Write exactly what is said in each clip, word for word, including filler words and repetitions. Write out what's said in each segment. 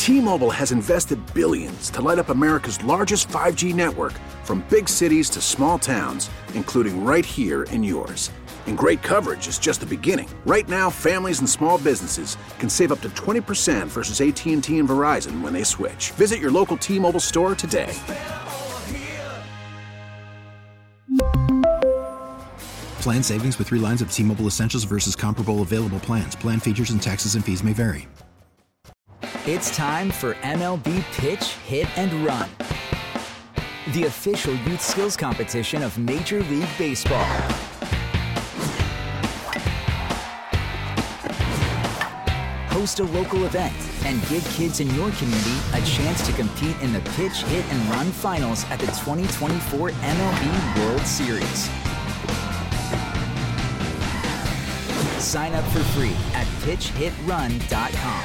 T-Mobile has invested billions to light up America's largest five G network, from big cities to small towns, including right here in yours. And great coverage is just the beginning. Right now, families and small businesses can save up to twenty percent versus A T and T and Verizon when they switch. Visit your local T-Mobile store today. Plan savings with three lines of T-Mobile Essentials versus comparable available plans. Plan features and taxes and fees may vary. It's time for M L B Pitch, Hit, and Run, the official youth skills competition of Major League Baseball. Host a local event and give kids in your community a chance to compete in the Pitch, Hit, and Run finals at the twenty twenty-four M L B World Series. Sign up for free at pitch hit run dot com.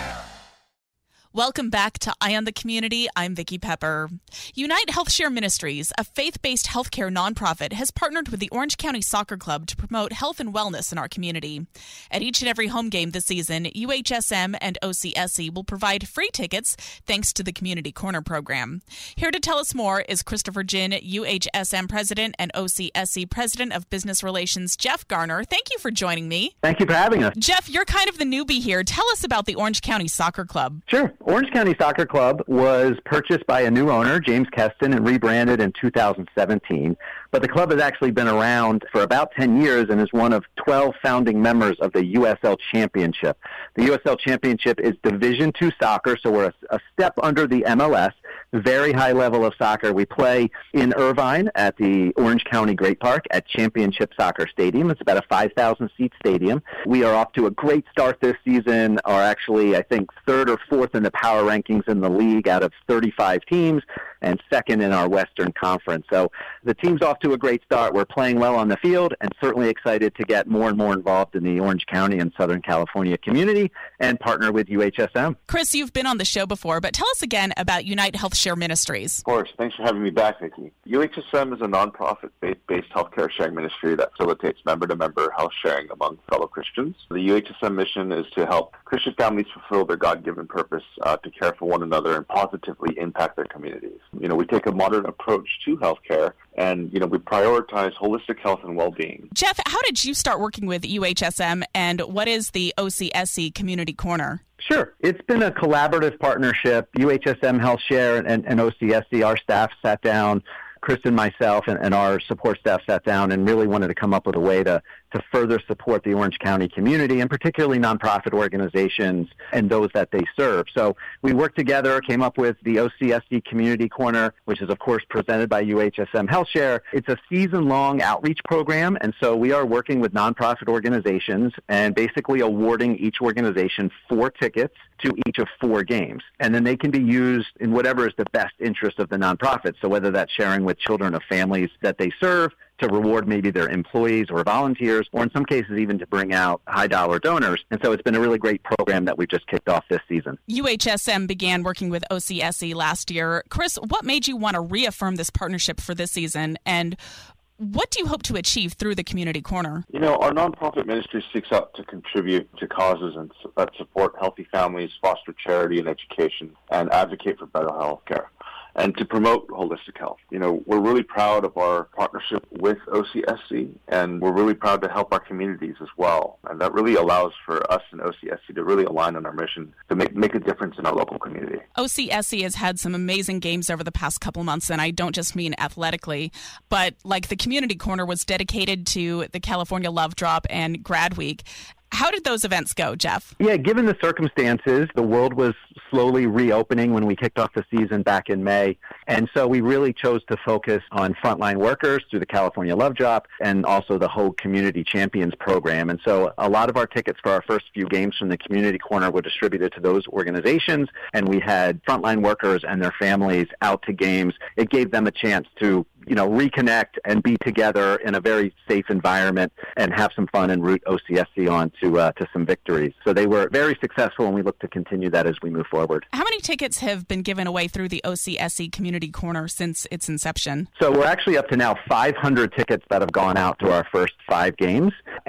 Welcome back to Eye on the Community. I'm Vicki Pepper. Unite HealthShare Ministries, a faith-based healthcare nonprofit, has partnered with the Orange County Soccer Club to promote health and wellness in our community. At each and every home game this season, U H S M and O C S C will provide free tickets thanks to the Community Corner program. Here to tell us more is Christopher Ginn, U H S M President and O C S C President of Business Relations, Jeff Garner. Thank you for joining me. Thank you for having us. Jeff, you're kind of the newbie here. Tell us about the Orange County Soccer Club. Sure. Orange County Soccer Club was purchased by a new owner, James Keston, and rebranded in two thousand seventeen. But the club has actually been around for about ten years and is one of twelve founding members of the U S L Championship. The U S L Championship is Division two soccer, so we're a, a step under the M L S. Very high level of soccer. We play in Irvine at the Orange County Great Park at Championship Soccer Stadium. It's about a five thousand seat stadium. We are off to a great start this season, are actually, I think, third or fourth in the power rankings in the league out of thirty-five teams, and second in our Western Conference. So the team's off to a great start. We're playing well on the field and certainly excited to get more and more involved in the Orange County and Southern California community and partner with U H S M. Chris, you've been on the show before, but tell us again about Unite HealthShare Ministries. Of course. Thanks for having me back, Vicki. U H S M is a nonprofit faith-based healthcare sharing ministry that facilitates member-to-member health sharing among fellow Christians. The U H S M mission is to help Christian families fulfill their God-given purpose uh, to care for one another and positively impact their communities. You know, we take a modern approach to healthcare, and, you know, we prioritize holistic health and well-being. Jeff, how did you start working with U H S M, and what is the O C S C Community Corner? Sure. It's been a collaborative partnership. U H S M HealthShare and, and O C S C, our staff sat down, Chris and myself and, and our support staff sat down and really wanted to come up with a way to, to further support the Orange County community, and particularly nonprofit organizations and those that they serve. So we worked together, came up with the O C S C Community Corner, which is, of course, presented by U H S M HealthShare. It's a season-long outreach program, and so we are working with nonprofit organizations and basically awarding each organization four tickets to each of four games. And then they can be used in whatever is the best interest of the nonprofit. So whether that's sharing with children of families that they serve, to reward maybe their employees or volunteers, or in some cases even to bring out high-dollar donors. And so it's been a really great program that we've just kicked off this season. U H S M began working with O C S C last year. Chris, what made you want to reaffirm this partnership for this season, and what do you hope to achieve through the Community Corner? You know, our nonprofit ministry seeks out to contribute to causes and that support healthy families, foster charity and education, and advocate for better health care, and to promote holistic health. You know, we're really proud of our partnership with O C S C, and we're really proud to help our communities as well. And that really allows for us and O C S C to really align on our mission to make, make a difference in our local community. O C S C has had some amazing games over the past couple months, and I don't just mean athletically, but like the Community Corner was dedicated to the California Love Drop and Grad Week. How did those events go, Jeff? Yeah, given the circumstances, the world was slowly reopening when we kicked off the season back in May. And so we really chose to focus on frontline workers through the California Love Drop and also the Hogue Community Champions program. And so a lot of our tickets for our first few games from the Community Corner were distributed to those organizations. And we had frontline workers and their families out to games. It gave them a chance to, you know, reconnect and be together in a very safe environment and have some fun and root O C S C on to uh, to some victories. So they were very successful, and we look to continue that as we move forward. How many tickets have been given away through the O C S C Community Corner since its inception? So we're actually up to now five hundred tickets that have gone out to our first five games,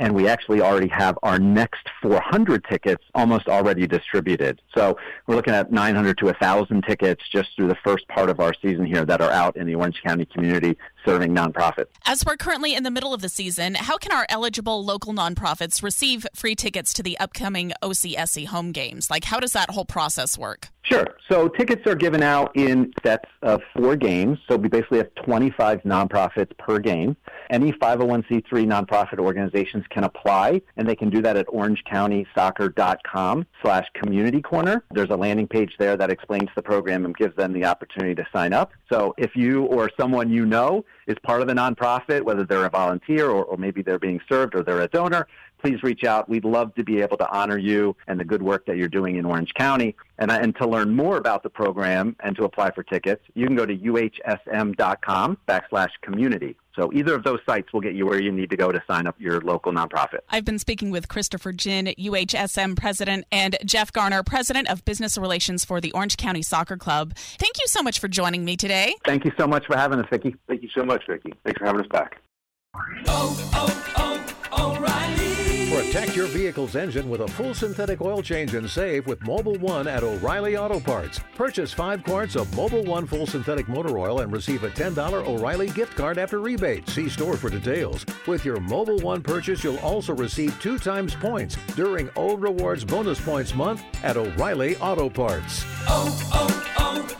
and we actually already have our next four hundred tickets almost already distributed. So we're looking at nine hundred to one thousand tickets just through the first part of our season here that are out in the Orange County community serving nonprofits. As we're currently in the middle of the season, how can our eligible local nonprofits receive free tickets to the upcoming O C S C home games? Like, how does that whole process work? Sure. So tickets are given out in sets of four games. So we basically have twenty-five nonprofits per game. Any five oh one c three nonprofit organizations can apply, and they can do that at orangecounty.soccer.com slash community corner. There's a landing page there that explains the program and gives them the opportunity to sign up. So if you or someone you know is part of the nonprofit, whether they're a volunteer or, or maybe they're being served or they're a donor, please reach out. We'd love to be able to honor you and the good work that you're doing in Orange County. And, and to learn more about the program and to apply for tickets, you can go to uhsm.com backslash community. So either of those sites will get you where you need to go to sign up your local nonprofit. I've been speaking with Christopher Ginn, U H S M president, and Jeff Garner, president of business relations for the Orange County Soccer Club. Thank you so much for joining me today. Thank you so much for having us, Vicki. Thank you so much, Vicki. Thanks for having us back. Oh, oh, oh, O'Reilly. Protect your vehicle's engine with a full synthetic oil change and save with Mobil one at O'Reilly Auto Parts. Purchase five quarts of Mobil one full synthetic motor oil and receive a ten dollars O'Reilly gift card after rebate. See store for details. With your Mobil one purchase, you'll also receive two times points during O Rewards Bonus Points Month at O'Reilly Auto Parts. Oh,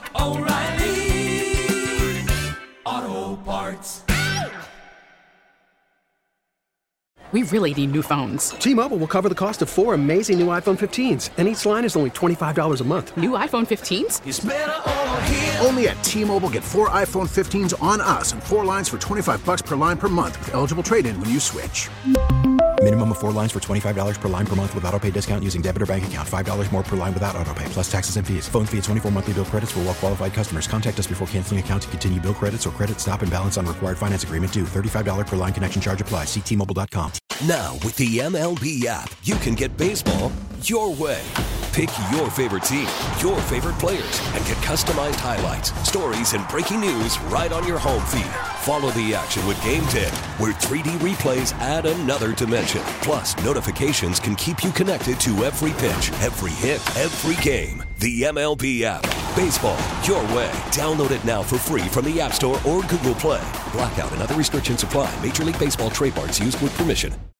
oh, oh, O'Reilly Auto Parts. We really need new phones. T-Mobile will cover the cost of four amazing new iPhone fifteens, and each line is only twenty-five dollars a month. New iPhone fifteens? It's better over here. Only at T-Mobile, get four iPhone fifteens on us and four lines for twenty-five dollars per line per month with eligible trade-in when you switch. Minimum of four lines for twenty-five dollars per line per month with autopay discount using debit or bank account. five dollars more per line without autopay, plus taxes and fees. Phone fee at twenty-four monthly bill credits for well-qualified customers. Contact us before canceling account to continue bill credits or credit stop and balance on required finance agreement due. thirty-five dollars per line connection charge applies. See T Mobile dot com. Now, with the M L B app, you can get baseball your way. Pick your favorite team, your favorite players, and get customized highlights, stories, and breaking news right on your home feed. Follow the action with Game Day, where three D replays add another dimension. Plus, notifications can keep you connected to every pitch, every hit, every game. The M L B app. Baseball your way. Download it now for free from the App Store or Google Play. Blackout and other restrictions apply. Major League Baseball trademarks used with permission.